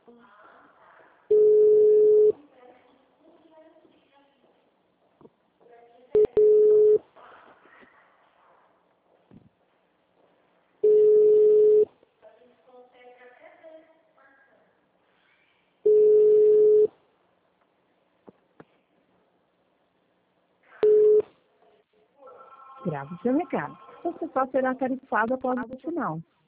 Grave seu recado. Você só será tarifado após o sinal.